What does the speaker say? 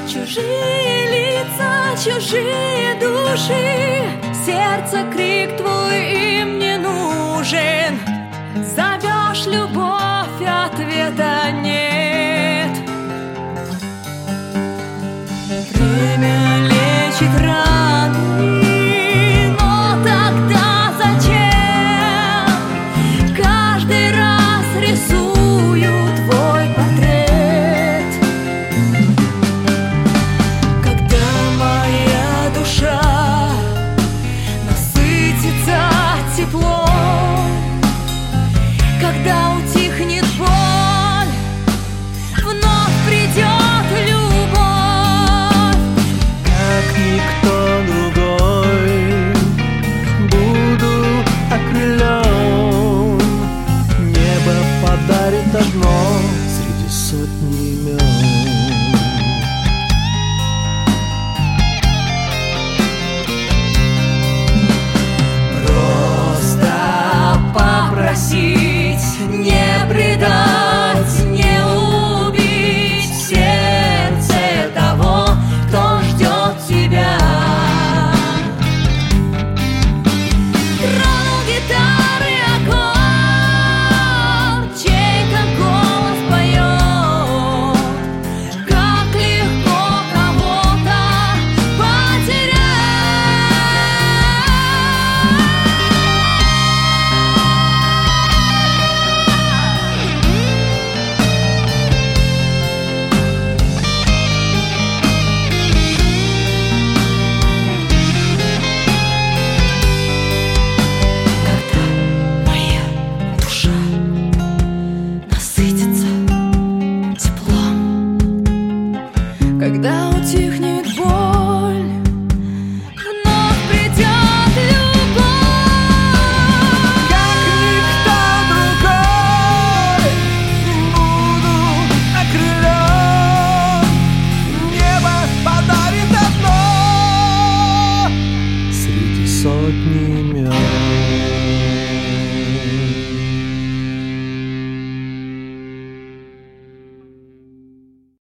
Чужие лица, чужие души, в сердце крик твой им не нужен. Зовешь любовь, ответа нет. Время лечит раны, но тогда зачем каждый раз рисую твой портрет? Когда моя душа насытится теплом, когда утихнет боль, вновь придет любовь. Как никто другой буду окрылен. Небо подарит одно среди сотни имен. Просто попросить не предать, не убить в сердце того, кто ждет тебя. Тронул гитары аккорд, чей-то голос поет. Как легко кого-то насытится теплом, когда утихнет